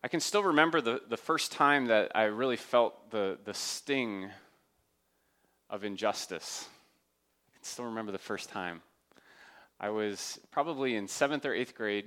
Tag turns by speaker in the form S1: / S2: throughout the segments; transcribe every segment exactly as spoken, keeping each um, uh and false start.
S1: I can still remember the, the first time that I really felt the, the sting of injustice. I can still remember the first time. I was probably in seventh or eighth grade,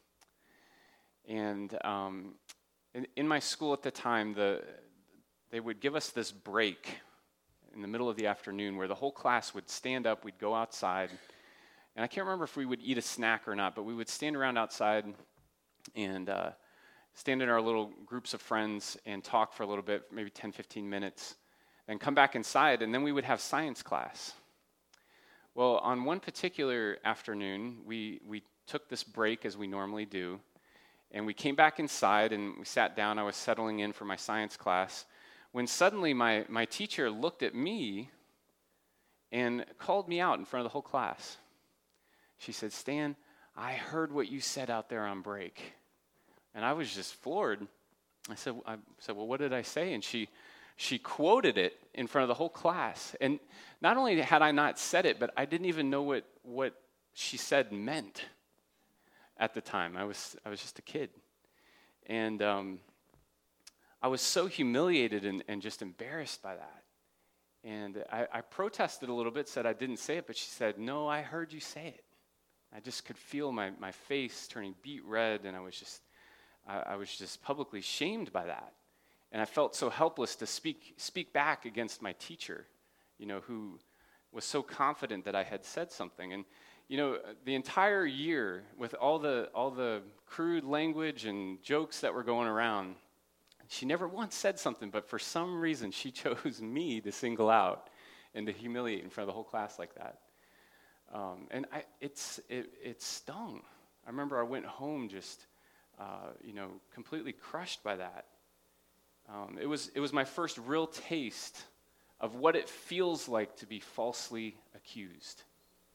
S1: and um, in, in my school at the time, the they would give us this break in the middle of the afternoon where the whole class would stand up, we'd go outside, and I can't remember if we would eat a snack or not, but we would stand around outside and uh, stand in our little groups of friends and talk for a little bit, maybe ten, fifteen minutes, and come back inside, and then we would have science class. Well, on one particular afternoon, we, we took this break as we normally do, and we came back inside and we sat down. I was settling in for my science class, when suddenly my, my teacher looked at me and called me out in front of the whole class. She said, "Stan, I heard what you said out there on break." And I was just floored. I said, I said, "Well, what did I say?" And she she quoted it in front of the whole class. And not only had I not said it, but I didn't even know what, what she said meant at the time. I was I was just a kid. And um, I was so humiliated and, and just embarrassed by that. And I, I protested a little bit, said I didn't say it, but she said, "No, I heard you say it." I just could feel my, my face turning beet red, and I was just I, I was just publicly shamed by that. And I felt so helpless to speak speak back against my teacher, you know, who was so confident that I had said something. And you know, the entire year, with all the all the crude language and jokes that were going around, she never once said something, but for some reason she chose me to single out and to humiliate in front of the whole class like that. Um, and I, it's it, it stung. I remember I went home just, uh, you know, completely crushed by that. Um, it was it was my first real taste of what it feels like to be falsely accused.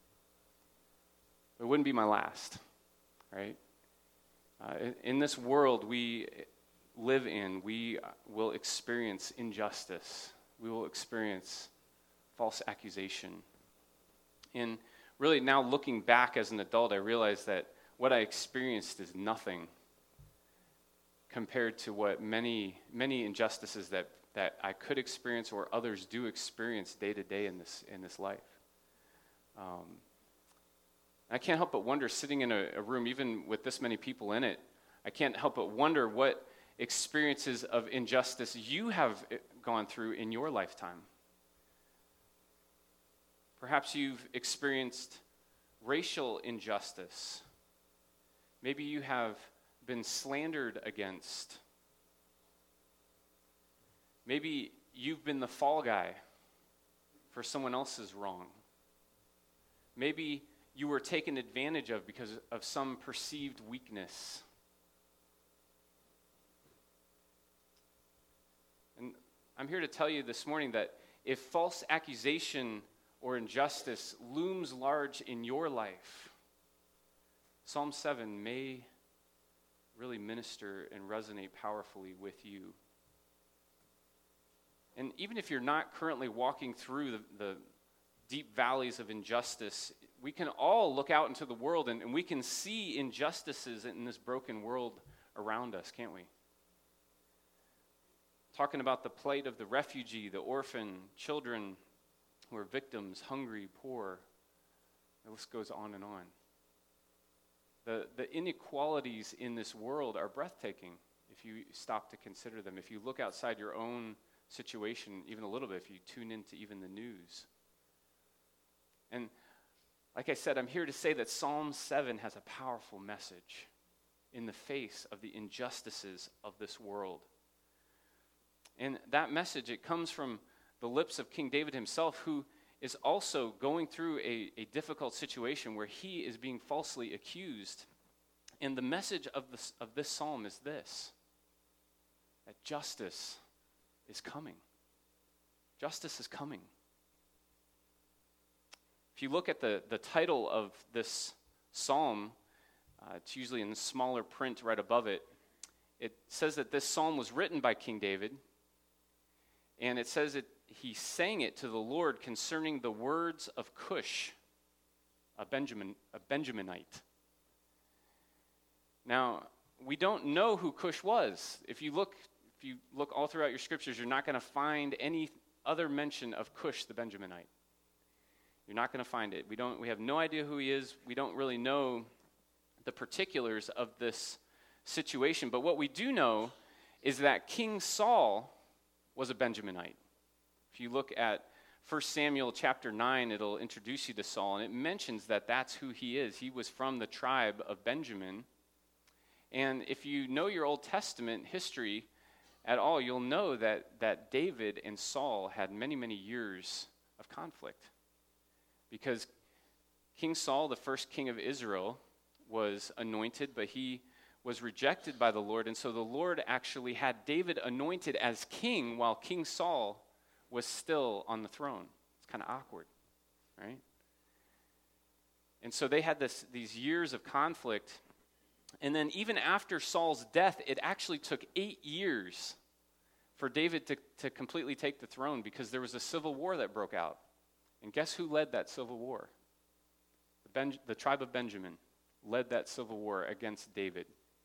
S1: It wouldn't be my last, right? Uh, in, in this world we live in, we will experience injustice. We will experience false accusation. And really now looking back as an adult, I realize that what I experienced is nothing compared to what many, many injustices that, that I could experience or others do experience day to day in this in this life. Um, I can't help but wonder, sitting in a, a room, even with this many people in it, I can't help but wonder what experiences of injustice you have gone through in your lifetime. Perhaps you've experienced racial injustice. Maybe you have been slandered against. Maybe you've been the fall guy for someone else's wrong. Maybe you were taken advantage of because of some perceived weakness. And I'm here to tell you this morning that if false accusation or injustice looms large in your life, Psalm seven may really minister and resonate powerfully with you. And even if you're not currently walking through the, the deep valleys of injustice, we can all look out into the world and, and we can see injustices in this broken world around us, can't we? Talking about the plight of the refugee, the orphan, children who are victims, hungry, poor. The list goes on and on. The, the inequalities in this world are breathtaking if you stop to consider them. If you look outside your own situation even a little bit, if you tune into even the news. And like I said, I'm here to say that Psalm seven has a powerful message in the face of the injustices of this world. And that message, it comes from the lips of King David himself, who is also going through a, a difficult situation where he is being falsely accused. And the message of this, of this psalm is this, that justice is coming. Justice is coming. If you look at the, the title of this psalm, uh, it's usually in smaller print right above it. It says that this psalm was written by King David, and it says that he sang it to the Lord concerning the words of Cush, a Benjamin, a Benjaminite. Now, we don't know who Cush was. If you look, if you look all throughout your scriptures, you're not going to find any other mention of Cush the Benjaminite. You're not going to find it. We don't. We have no idea who he is. We don't really know the particulars of this situation. But what we do know is that King Saul was a Benjaminite. If you look at First Samuel chapter nine, it'll introduce you to Saul, and it mentions that that's who he is. He was from the tribe of Benjamin. And if you know your Old Testament history at all, you'll know that, that David and Saul had many, many years of conflict. Because King Saul, the first king of Israel, was anointed, but he was rejected by the Lord. And so the Lord actually had David anointed as king while King Saul was still on the throne. It's kind of awkward, right? And so they had this these years of conflict. And then even after Saul's death, it actually took eight years for David to, to completely take the throne because there was a civil war that broke out. And guess who led that civil war? The, ben, the tribe of Benjamin led that civil war against David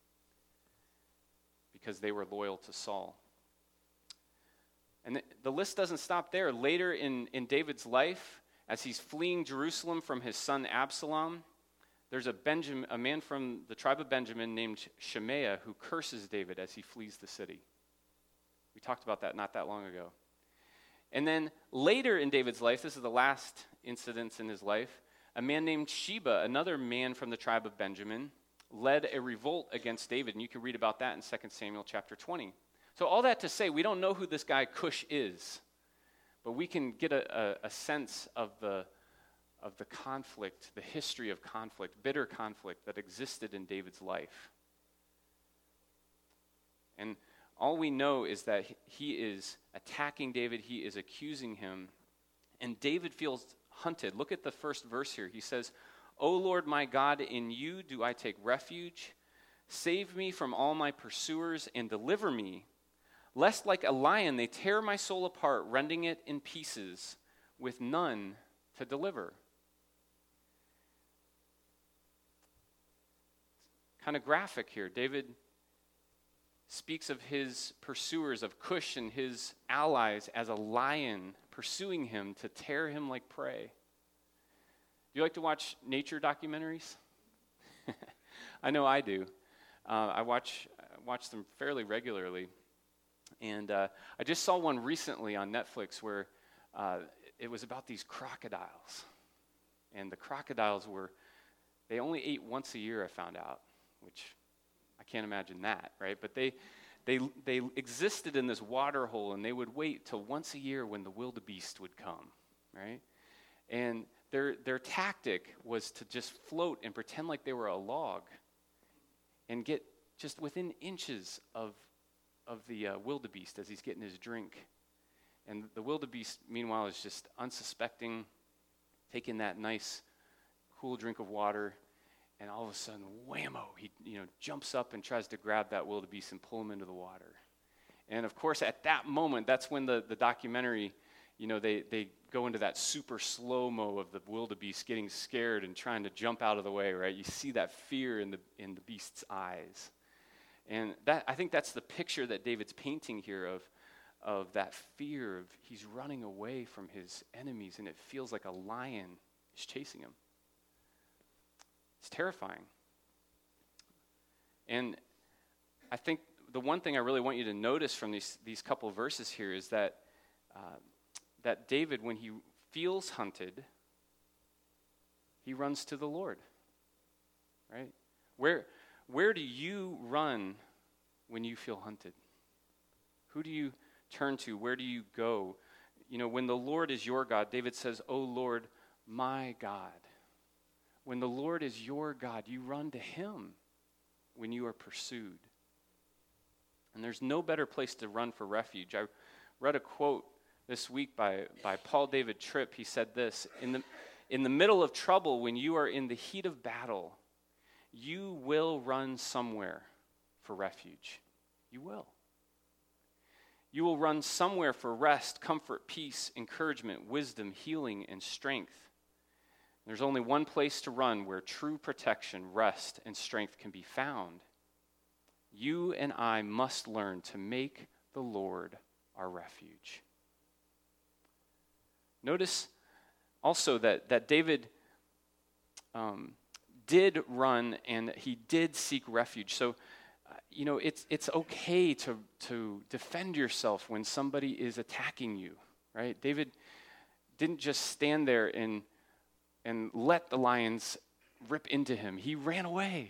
S1: because they were loyal to Saul. And the, the list doesn't stop there. Later in, in David's life, as he's fleeing Jerusalem from his son Absalom, there's a, Benjamin, a man from the tribe of Benjamin named Shemaiah who curses David as he flees the city. We talked about that not that long ago. And then later in David's life, this is the last incident in his life, a man named Sheba, another man from the tribe of Benjamin, led a revolt against David. And you can read about that in Second Samuel chapter twenty. So all that to say, we don't know who this guy Cush is, but we can get a, a, a sense of the, of the conflict, the history of conflict, bitter conflict that existed in David's life. And all we know is that he is attacking David, he is accusing him, and David feels hunted. Look at the first verse here. He says, "O Lord my God, in you do I take refuge. Save me from all my pursuers and deliver me, lest like a lion they tear my soul apart, rending it in pieces, with none to deliver." Kind of graphic here. David speaks of his pursuers, of Cush and his allies, as a lion pursuing him to tear him like prey. Do you like to watch nature documentaries? I know I do. Uh, I watch I watch them fairly regularly. And uh, I just saw one recently on Netflix where uh, it was about these crocodiles. And the crocodiles were, they only ate once a year, I found out, which I can't imagine that, right? But they they they existed in this water hole, and they would wait till once a year when the wildebeest would come, right? And their their tactic was to just float and pretend like they were a log and get just within inches of of the uh, wildebeest as he's getting his drink. And the wildebeest, meanwhile, is just unsuspecting, taking that nice, cool drink of water, and all of a sudden, whammo, he you know jumps up and tries to grab that wildebeest and pull him into the water. And of course, at that moment, that's when the, the documentary, you know, they, they go into that super slow-mo of the wildebeest getting scared and trying to jump out of the way, right? You see that fear in the in the beast's eyes. And that I think that's the picture that David's painting here of, of that fear of he's running away from his enemies, and it feels like a lion is chasing him. It's terrifying. And I think the one thing I really want you to notice from these, these couple of verses here is that uh, that David, when he feels hunted, he runs to the Lord, right? Where, where do you run when you feel hunted? Who do you turn to? Where do you go? You know, when the Lord is your God, David says, "O Lord, my God." When the Lord is your God, you run to him when you are pursued. And there's no better place to run for refuge. I read a quote this week by, by Paul David Tripp. He said this, in the, in the middle of trouble, when you are in the heat of battle, you will run somewhere for refuge. You will. You will run somewhere for rest, comfort, peace, encouragement, wisdom, healing, and strength. There's only one place to run where true protection, rest, and strength can be found, You and I must learn to make the Lord our refuge. Notice also that, that David um, did run and he did seek refuge. So, uh, you know, it's it's okay to, to defend yourself when somebody is attacking you, right? David didn't just stand there and, and let the lions rip into him. He ran away.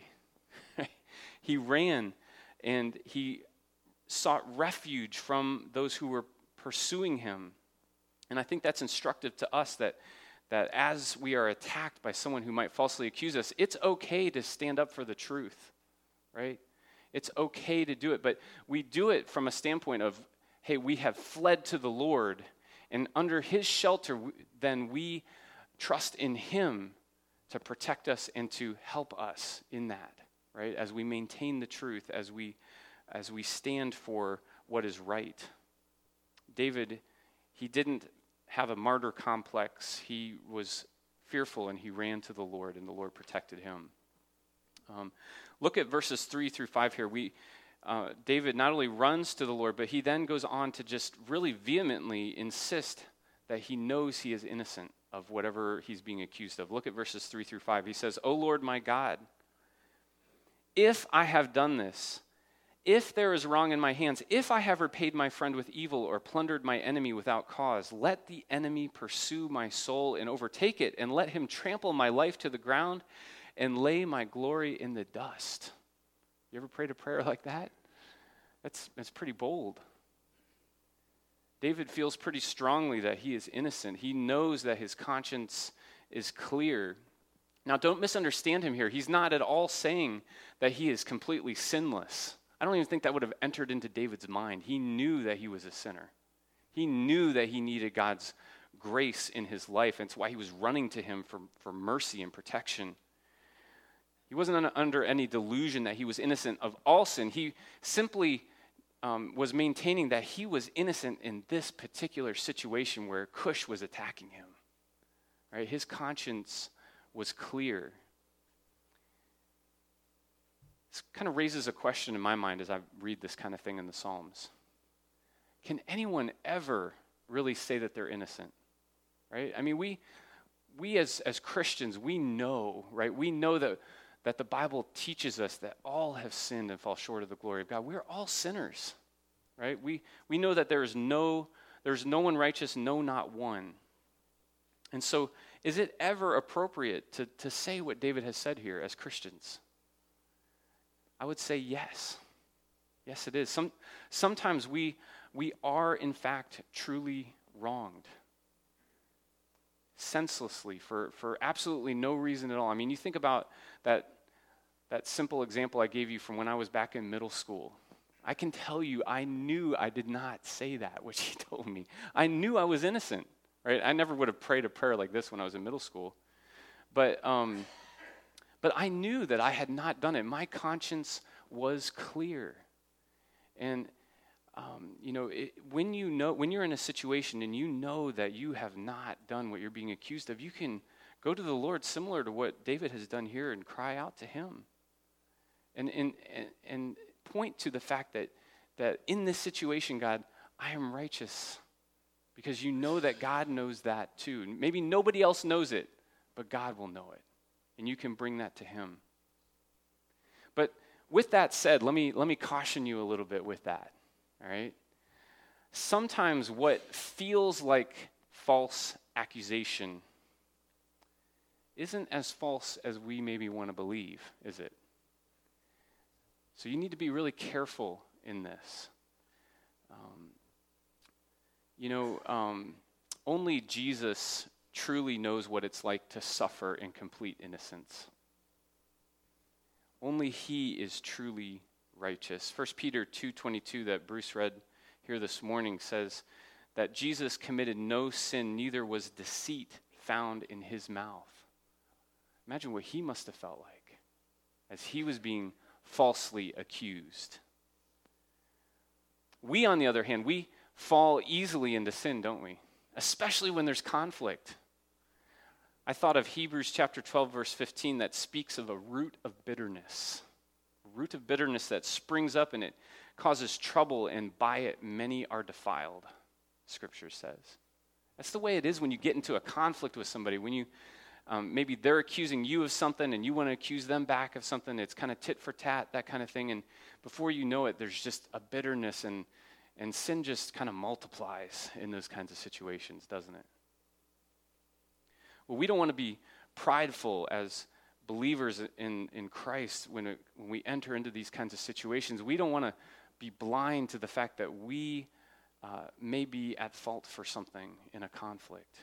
S1: He ran and he sought refuge from those who were pursuing him. And I think that's instructive to us that, that as we are attacked by someone who might falsely accuse us, it's okay to stand up for the truth, right? It's okay to do it, but we do it from a standpoint of, hey, we have fled to the Lord, and under his shelter, then we trust in him to protect us and to help us in that, right? As we maintain the truth, as we as we stand for what is right. David, he didn't have a martyr complex. He was fearful and he ran to the Lord, and the Lord protected him. Um, look at verses three through five here. We uh, David not only runs to the Lord, but he then goes on to just really vehemently insist that he knows he is innocent of whatever he's being accused of. Look at verses three through five. He says, "O Lord my God, if I have done this, if there is wrong in my hands, if I have repaid my friend with evil or plundered my enemy without cause, let the enemy pursue my soul and overtake it, and let him trample my life to the ground and lay my glory in the dust." You ever prayed a prayer like that? That's, that's pretty bold. David feels pretty strongly that he is innocent. He knows that his conscience is clear. Now, don't misunderstand him here. He's not at all saying that he is completely sinless. I don't even think that would have entered into David's mind. He knew that he was a sinner. He knew that he needed God's grace in his life, and it's why he was running to him for, for mercy and protection. He wasn't under any delusion that he was innocent of all sin. He simply um, was maintaining that he was innocent in this particular situation where Cush was attacking him. Right? His conscience was clear. This kind of raises a question in my mind as I read this kind of thing in the Psalms. Can anyone ever really say that they're innocent? Right? I mean, we we as, as Christians, we know, right? We know that, that the Bible teaches us that all have sinned and fall short of the glory of God. We're all sinners, right? We we know that there is no there's no one righteous, no, not one. And so, is it ever appropriate to, to say what David has said here as Christians? I would say yes. Yes, it is. Some, sometimes we, we are, in fact, truly wronged. Senselessly, for, for absolutely no reason at all. I mean, you think about that, that simple example I gave you from when I was back in middle school. I can tell you, I knew I did not say that, which he told me. I knew I was innocent, right? I never would have prayed a prayer like this when I was in middle school. But... Um, But I knew that I had not done it. My conscience was clear. And, um, you know, it, when you know, when you're in a situation and you know that you have not done what you're being accused of, you can go to the Lord similar to what David has done here and cry out to him. And, and, and, and point to the fact that, that in this situation, God, I am righteous. Because you know that God knows that too. Maybe nobody else knows it, but God will know it. And you can bring that to him. But with that said, let me let me caution you a little bit with that. All right? Sometimes what feels like false accusation isn't as false as we maybe want to believe, is it? So you need to be really careful in this. Um, you know, um, only Jesus truly knows what it's like to suffer in complete innocence. Only he is truly righteous. First Peter two twenty-two that Bruce read here this morning says that Jesus committed no sin, neither was deceit found in his mouth. Imagine what he must have felt like as he was being falsely accused. We, on the other hand, we fall easily into sin, don't we? Especially when there's conflict. I thought of Hebrews chapter twelve, verse fifteen, that speaks of a root of bitterness. root of bitterness that springs up and it causes trouble, and by it many are defiled, Scripture says. That's the way it is when you get into a conflict with somebody. When you, um, maybe they're accusing you of something and you want to accuse them back of something. It's kind of tit for tat, that kind of thing. And before you know it, there's just a bitterness, and, and sin just kind of multiplies in those kinds of situations, doesn't it? Well, we don't want to be prideful as believers in, in Christ when, it, when we enter into these kinds of situations. We don't want to be blind to the fact that we uh, may be at fault for something in a conflict.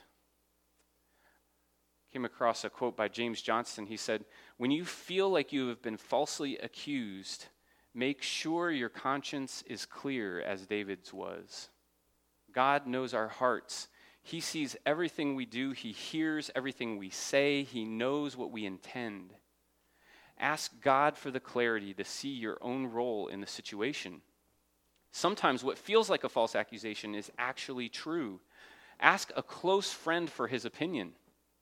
S1: Came across a quote by James Johnston. He said, "When you feel like you have been falsely accused, make sure your conscience is clear as David's was. God knows our hearts. He sees everything we do. He hears everything we say. He knows what we intend. Ask God for the clarity to see your own role in the situation. Sometimes what feels like a false accusation is actually true. Ask a close friend for his opinion."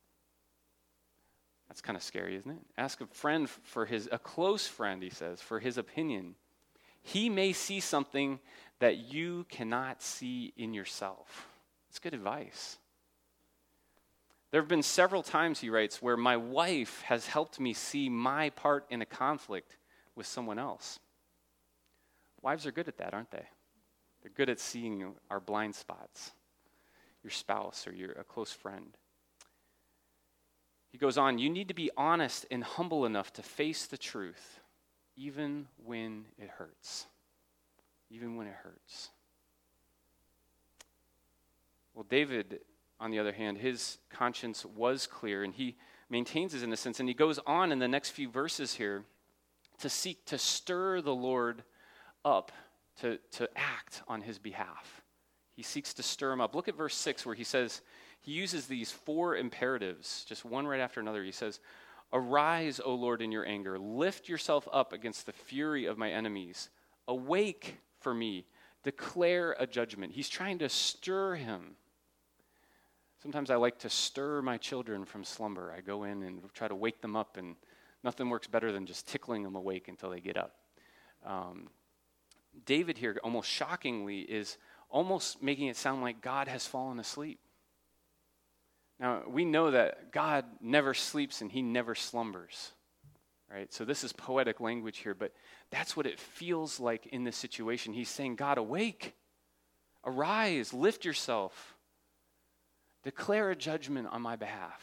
S1: That's kind of scary, isn't it? Ask a friend for his, a close friend, he says, for his opinion. He may see something that you cannot see in yourself. That's good advice. There have been several times, he writes, where my wife has helped me see my part in a conflict with someone else. Wives are good at that, aren't they? They're good at seeing our blind spots, your spouse or your a close friend. He goes on, you need to be honest and humble enough to face the truth, even when it hurts. Even when it hurts. Well, David, on the other hand, his conscience was clear, and he maintains his innocence, and he goes on in the next few verses here to seek to stir the Lord up to, to act on his behalf. He seeks to stir him up. Look at verse six where he says, he uses these four imperatives, just one right after another. He says, "Arise, O Lord, in your anger. Lift yourself up against the fury of my enemies. Awake for me. Declare a judgment." He's trying to stir him. Sometimes I like to stir my children from slumber. I go in and try to wake them up, and nothing works better than just tickling them awake until they get up. Um, David here, almost shockingly, is almost making it sound like God has fallen asleep. Now, we know that God never sleeps and he never slumbers, right? So this is poetic language here, but that's what it feels like in this situation. He's saying, God, awake, arise, lift yourself, declare a judgment on my behalf.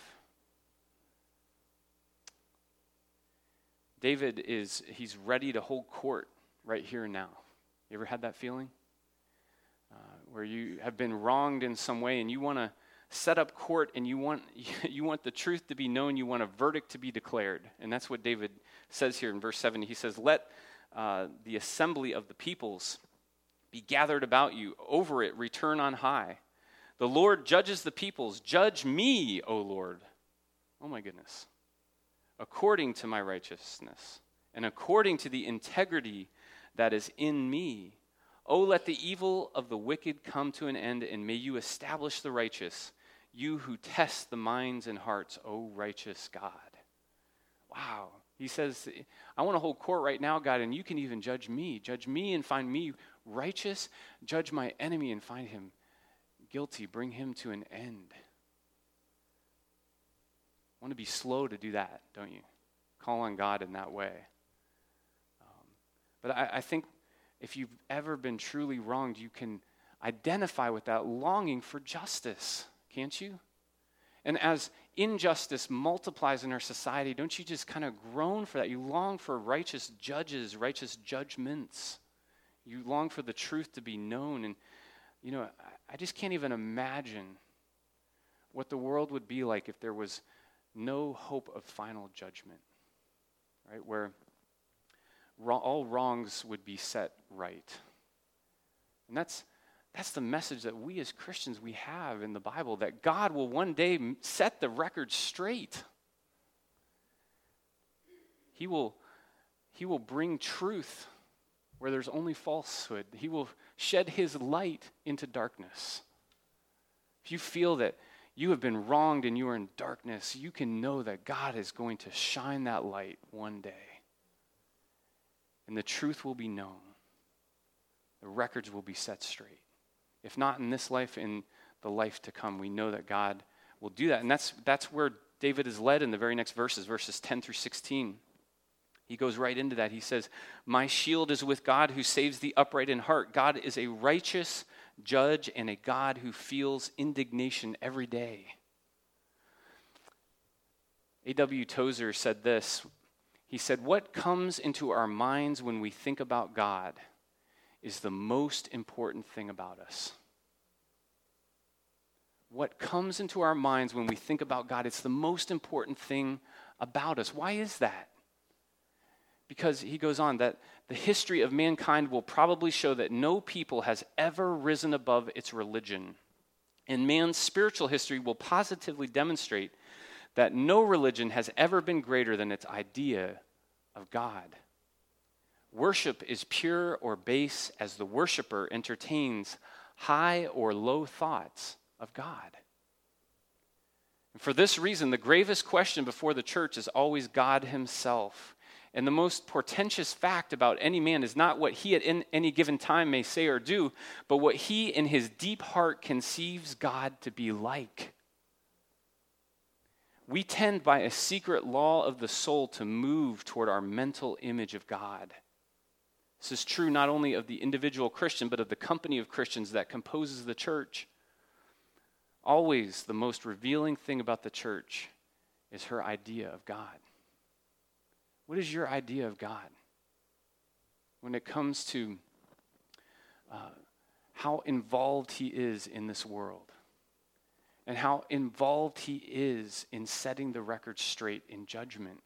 S1: David is, he's ready to hold court right here and now. You ever had that feeling? Uh, where you have been wronged in some way and you want to set up court and you want you want the truth to be known, you want a verdict to be declared. And that's what David says here in verse seven. He says, let uh, the assembly of the peoples be gathered about you. Over it, return on high. The Lord judges the peoples. Judge me, O Lord. Oh my goodness. According to my righteousness and according to the integrity that is in me. Oh, let the evil of the wicked come to an end, and may you establish the righteous, you who test the minds and hearts, O righteous God. Wow. He says, I want to hold court right now, God, and you can even judge me. Judge me and find me righteous. Judge my enemy and find him guilty. Bring him to an end. Want to be slow to do that, don't you? Call on God in that way. Um, but I, I think if you've ever been truly wronged, you can identify with that longing for justice, can't you? And as injustice multiplies in our society, don't you just kind of groan for that? You long for righteous judges, righteous judgments. You long for the truth to be known. And, you know, I, I just can't even imagine what the world would be like if there was no hope of final judgment, right? Where all wrongs would be set right. And that's that's the message that we as Christians, we have in the Bible, that God will one day set the record straight. He will, he will bring truth where there's only falsehood. He will shed his light into darkness. If you feel that you have been wronged and you are in darkness, you can know that God is going to shine that light one day. and the truth will be known. The records will be set straight. If not in this life, in the life to come, we know that God will do that. And that's that's where David is led in the very next verses, verses ten through sixteen. He goes right into that. He says, "My shield is with God who saves the upright in heart. God is a righteous judge and a God who feels indignation every day." A W Tozer said this. He said, "What comes into our minds when we think about God is the most important thing about us." What comes into our minds when we think about God, it's the most important thing about us. Why is that? Because he goes on that the history of mankind will probably show that no people has ever risen above its religion. And man's spiritual history will positively demonstrate that no religion has ever been greater than its idea of God. Worship is pure or base as the worshiper entertains high or low thoughts of God. And for this reason, the gravest question before the church is always God himself. And the most portentous fact about any man is not what he at any given time may say or do, but what he in his deep heart conceives God to be like. We tend by a secret law of the soul to move toward our mental image of God. This is true not only of the individual Christian, but of the company of Christians that composes the church. Always the most revealing thing about the church is her idea of God. What is your idea of God when it comes to uh, how involved he is in this world and how involved he is in setting the record straight in judgment?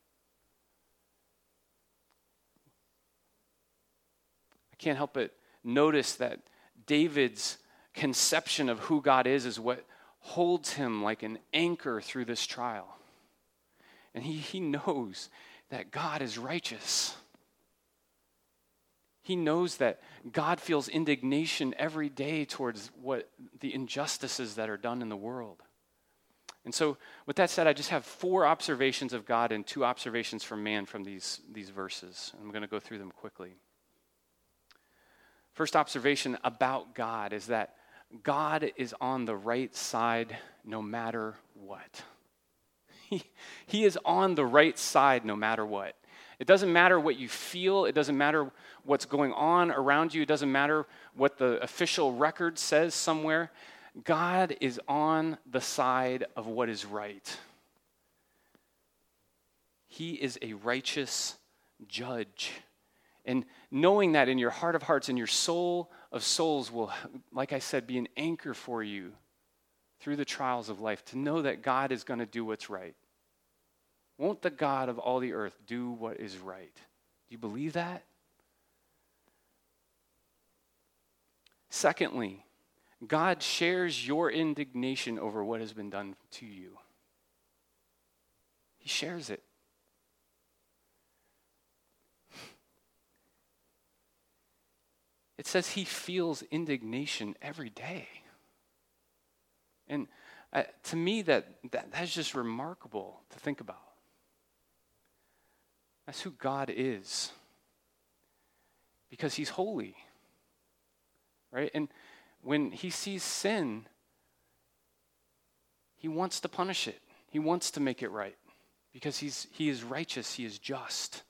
S1: I can't help but notice that David's conception of who God is is what holds him like an anchor through this trial. And he, he knows that God is righteous. He knows that God feels indignation every day towards what the injustices that are done in the world. And so, with that said, I just have four observations of God and two observations from man from these, these verses. I'm going to go through them quickly. First observation about God is that God is on the right side no matter what. He, he is on the right side no matter what. It doesn't matter what you feel. It doesn't matter what's going on around you. It doesn't matter what the official record says somewhere. God is on the side of what is right. He is a righteous judge. And knowing that in your heart of hearts and your soul of souls will, like I said, be an anchor for you through the trials of life, to know that God is going to do what's right. Won't the God of all the earth do what is right? Do you believe that? Secondly, God shares your indignation over what has been done to you. He shares it. It says he feels indignation every day. And uh, to me, that, that that's just remarkable to think about. That's who God is. Because he's holy. Right? And when he sees sin, he wants to punish it. He wants to make it right. Because he's he is righteous, he is just.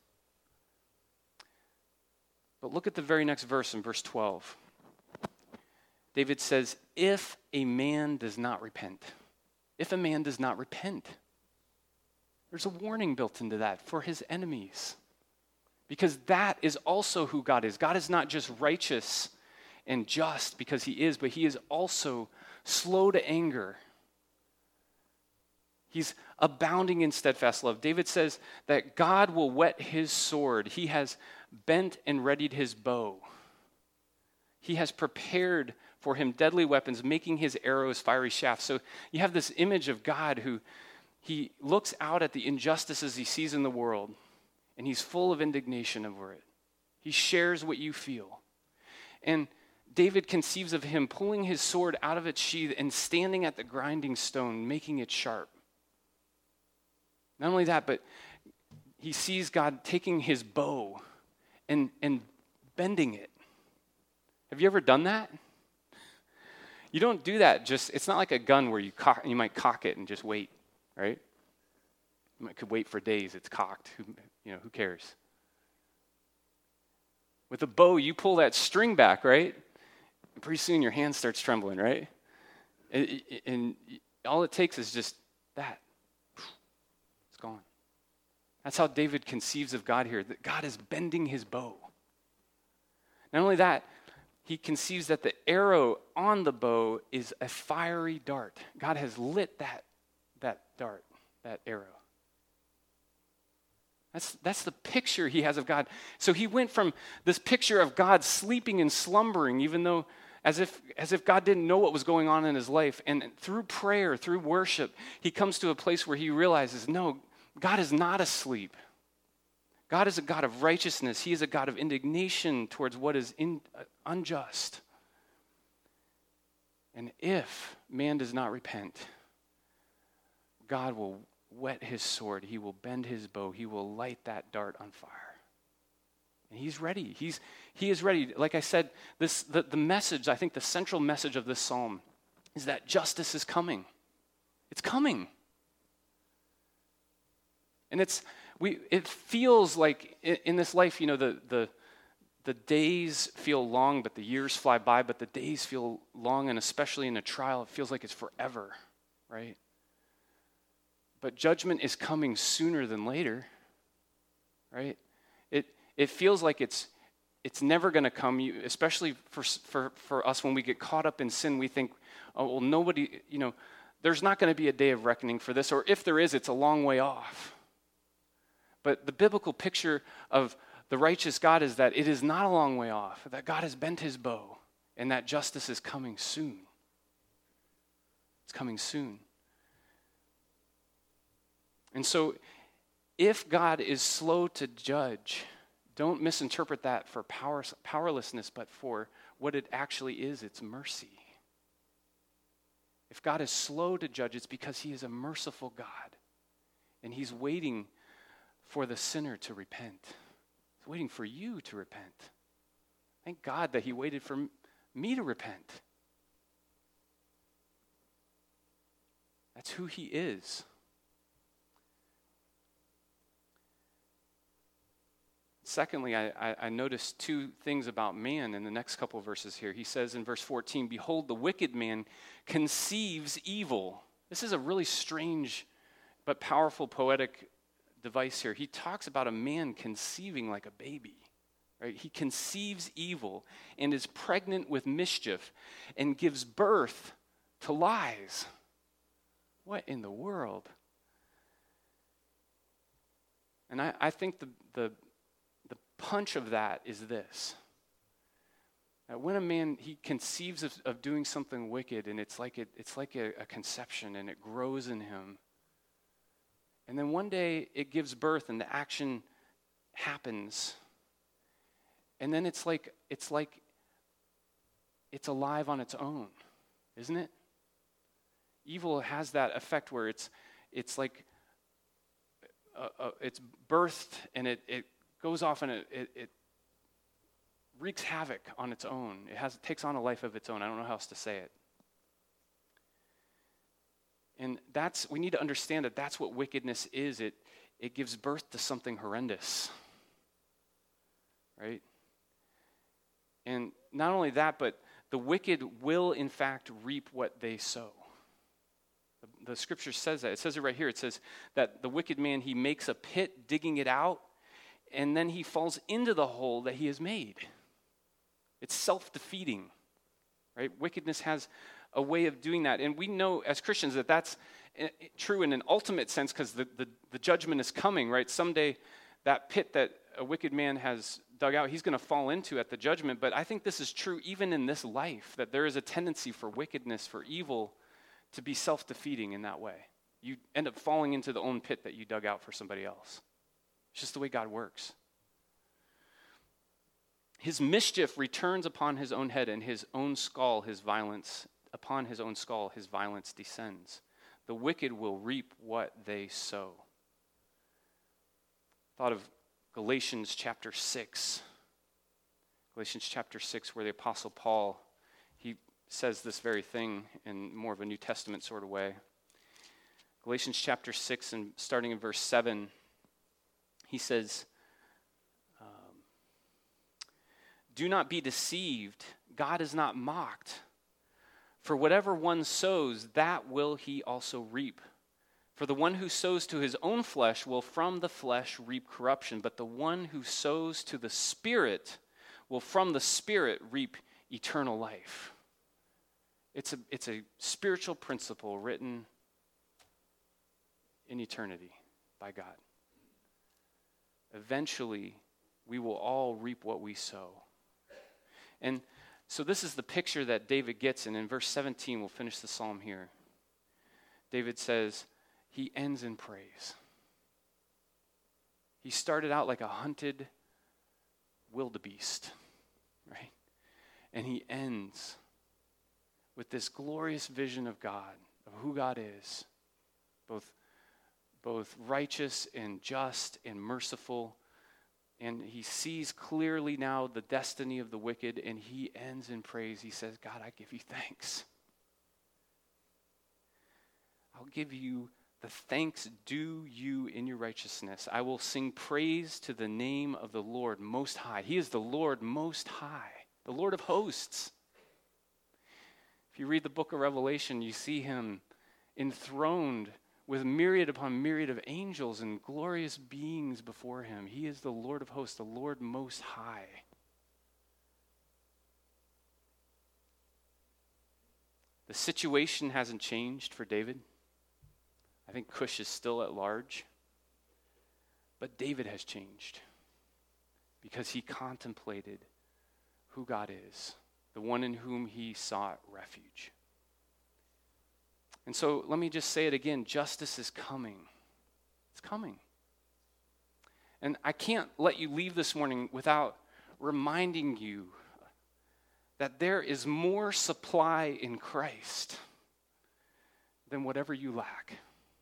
S1: But look at the very next verse in verse twelve. David says, if a man does not repent, if a man does not repent, there's a warning built into that for his enemies. Because that is also who God is. God is not just righteous and just because he is, but he is also slow to anger. He's abounding in steadfast love. David says that God will whet his sword. He has bent and readied his bow. He has prepared for him deadly weapons, making his arrows fiery shafts. So you have this image of God who he looks out at the injustices he sees in the world, and he's full of indignation over it. He shares what you feel. And David conceives of him pulling his sword out of its sheath and standing at the grinding stone, making it sharp. Not only that, but he sees God taking his bow and, and bending it. Have you ever done that? You don't do that just, it's not like a gun where you cock, you might cock it and just wait, right? You might, could wait for days, it's cocked. Who, you know, who cares? With a bow, you pull that string back, right? And pretty soon your hand starts trembling, right? And, and all it takes is just that. It's gone. That's how David conceives of God here, that God is bending his bow. Not only that, he conceives that the arrow on the bow is a fiery dart. God has lit that, that dart, that arrow. That's, that's the picture he has of God. So he went from this picture of God sleeping and slumbering, even though as if, as if God didn't know what was going on in his life. And through prayer, through worship, he comes to a place where he realizes, no, God is not asleep. God is a God of righteousness. He is a God of indignation towards what is in, uh, unjust. And if man does not repent, God will whet his sword. He will bend his bow. He will light that dart on fire. And he's ready. He's, he is ready. Like I said, this the, the message, I think the central message of this psalm is that justice is coming. It's coming. And it's we. It feels like in, in this life, you know, the the the days feel long, but the years fly by. But the days feel long, and especially in a trial, it feels like it's forever, right? But judgment is coming sooner than later, right? It it feels like it's it's never going to come. You, especially for for for us when we get caught up in sin, we think, oh well, nobody, you know, there's not going to be a day of reckoning for this, or if there is, it's a long way off. But the biblical picture of the righteous God is that it is not a long way off, that God has bent his bow, and that justice is coming soon. It's coming soon. And so, if God is slow to judge, don't misinterpret that for power, powerlessness, but for what it actually is, it's mercy. If God is slow to judge, it's because he is a merciful God, and he's waiting for the sinner to repent. He's waiting for you to repent. Thank God that he waited for me to repent. That's who he is. Secondly, I, I, I noticed two things about man in the next couple of verses here. He says in verse fourteen, behold, the wicked man conceives evil. This is a really strange but powerful poetic device here. He talks about a man conceiving like a baby, right? He conceives evil and is pregnant with mischief and gives birth to lies. What in the world? And I, I think the, the the punch of that is this. That when a man, he conceives of, of doing something wicked, and it's like it, it's like a, a conception, and it grows in him. And then one day it gives birth and the action happens. And then it's like it's like it's alive on its own, isn't it? Evil has that effect where it's it's like uh, uh, it's birthed and it, it goes off and it, it, it wreaks havoc on its own. It has it takes on a life of its own. I don't know how else to say it. And that's, we need to understand that that's what wickedness is. It, it gives birth to something horrendous, right? And not only that, but the wicked will, in fact, reap what they sow. The, the scripture says that. It says it right here. It says that the wicked man, he makes a pit, digging it out, and then he falls into the hole that he has made. It's self-defeating, right? Wickedness has a way of doing that. And we know as Christians that that's true in an ultimate sense because the, the, the judgment is coming, right? Someday that pit that a wicked man has dug out, he's going to fall into at the judgment. But I think this is true even in this life, that there is a tendency for wickedness, for evil, to be self-defeating in that way. You end up falling into the own pit that you dug out for somebody else. It's just the way God works. His mischief returns upon his own head, and his own skull, his violence, upon his own skull, his violence descends. The wicked will reap what they sow. Thought of Galatians chapter six, Galatians chapter six, where the Apostle Paul, he says this very thing in more of a New Testament sort of way. Galatians chapter six, and starting in verse seven, he says, um, do not be deceived. God is not mocked. For whatever one sows, that will he also reap. For the one who sows to his own flesh will from the flesh reap corruption, but the one who sows to the Spirit will from the Spirit reap eternal life. It's a, it's a spiritual principle written in eternity by God. Eventually, we will all reap what we sow. And so this is the picture that David gets, and in verse seventeen, we'll finish the psalm here. David says, he ends in praise. He started out like a hunted wildebeest, right? And he ends with this glorious vision of God, of who God is, both, both righteous and just and merciful. And he sees clearly now the destiny of the wicked, and he ends in praise. He says, God, I give you thanks. I'll give you the thanks due you in your righteousness. I will sing praise to the name of the Lord Most High. He is the Lord Most High, the Lord of hosts. If you read the book of Revelation, you see him enthroned with myriad upon myriad of angels and glorious beings before him. He is the Lord of hosts, the Lord Most High. The situation hasn't changed for David. I think Cush is still at large. But David has changed because he contemplated who God is, the one in whom he sought refuge. And so let me just say it again, justice is coming. It's coming. And I can't let you leave this morning without reminding you that there is more supply in Christ than whatever you lack.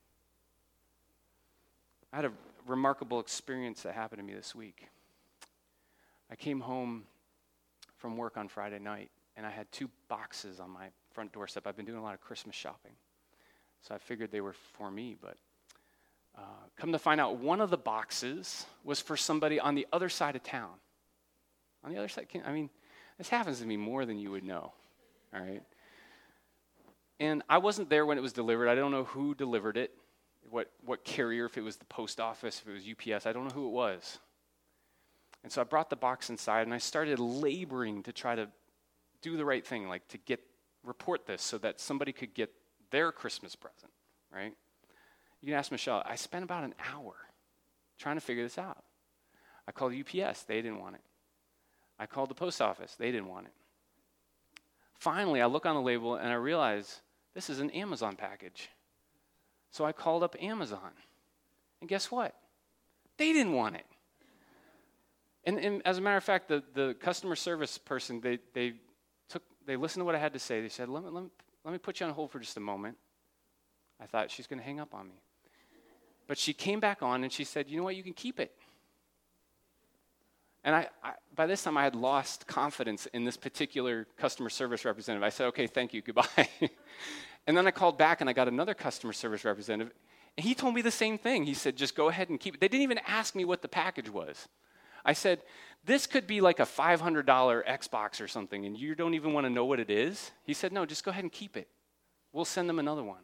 S1: I had a remarkable experience that happened to me this week. I came home from work on Friday night, and I had two boxes on my front doorstep. I've been doing a lot of Christmas shopping, so I figured they were for me. But uh, come to find out, one of the boxes was for somebody on the other side of town. On the other side, I mean, this happens to me more than you would know, all right? And I wasn't there when it was delivered. I don't know who delivered it. What what carrier, if it was the post office, if it was U P S, I don't know who it was. And so I brought the box inside, and I started laboring to try to do the right thing, like to get, report this so that somebody could get their Christmas present, right? You can ask Michelle, I spent about an hour trying to figure this out. I called U P S, they didn't want it. I called the post office, they didn't want it. Finally, I look on the label, and I realize this is an Amazon package. So I called up Amazon, and guess what? They didn't want it. And, and as a matter of fact, the, the customer service person, they they took they listened to what I had to say. They said, let me, let me, let me put you on hold for just a moment. I thought she's going to hang up on me. But she came back on, and she said, you know what, you can keep it. And I, I by this time, I had lost confidence in this particular customer service representative. I said, okay, thank you, goodbye. And then I called back, and I got another customer service representative, and he told me the same thing. He said, just go ahead and keep it. They didn't even ask me what the package was. I said, this could be like a five hundred dollars Xbox or something, and you don't even want to know what it is? He said, no, just go ahead and keep it. We'll send them another one.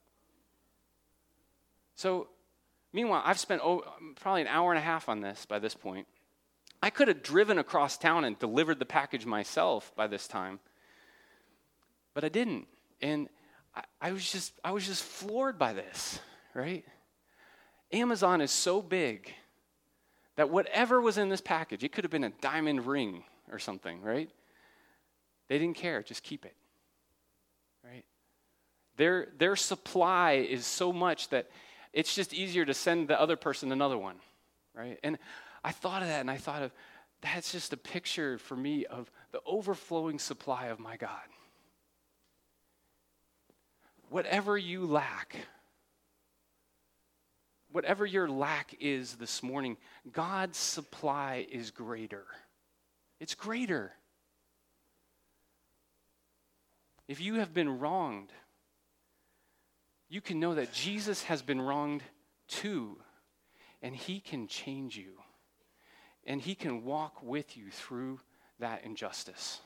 S1: So, meanwhile, I've spent oh, probably an hour and a half on this by this point. I could have driven across town and delivered the package myself by this time, but I didn't. And I, I was just I was just floored by this, right? Amazon is so big that whatever was in this package, it could have been a diamond ring or something, right? They didn't care, just keep it, right? Their, their supply is so much that it's just easier to send the other person another one, right? And I thought of that, and I thought of, that's just a picture for me of the overflowing supply of my God. Whatever you lack, whatever your lack is this morning, God's supply is greater. It's greater. If you have been wronged, you can know that Jesus has been wronged too, and he can change you, and he can walk with you through that injustice.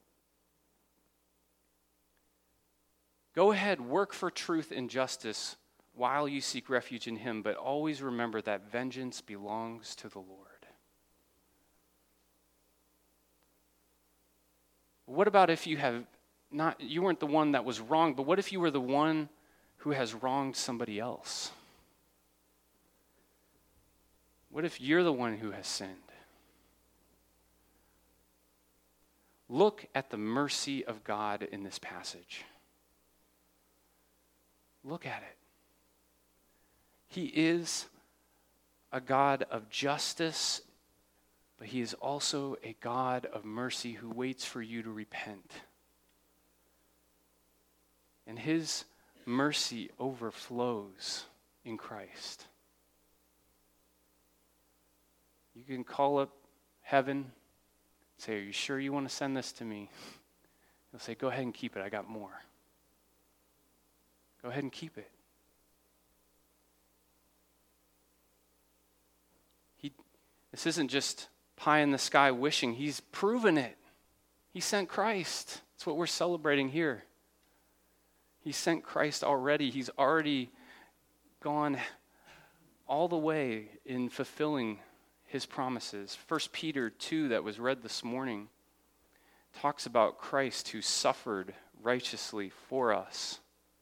S1: Go ahead, work for truth and justice while you seek refuge in him, but always remember that vengeance belongs to the Lord. What about if you have not, you weren't the one that was wronged, but what if you were the one who has wronged somebody else? What if you're the one who has sinned? Look at the mercy of God in this passage. Look at it. He is a God of justice, but he is also a God of mercy who waits for you to repent. And his mercy overflows in Christ. You can call up heaven, say, "Are you sure you want to send this to me?" He'll say, "Go ahead and keep it. I got more. Go ahead and keep it." He, this isn't just pie in the sky wishing. He's proven it. He sent Christ. That's what we're celebrating here. He sent Christ already. He's already gone all the way in fulfilling his promises. First Peter two, that was read this morning, talks about Christ who suffered righteously for us.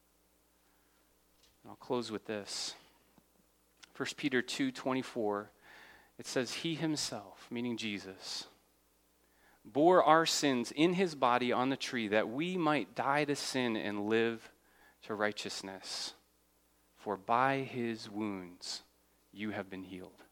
S1: I'll close with this. First Peter two twenty-four, it says, "He himself," meaning Jesus, "bore our sins in his body on the tree, that we might die to sin and live to righteousness. For by his wounds you have been healed."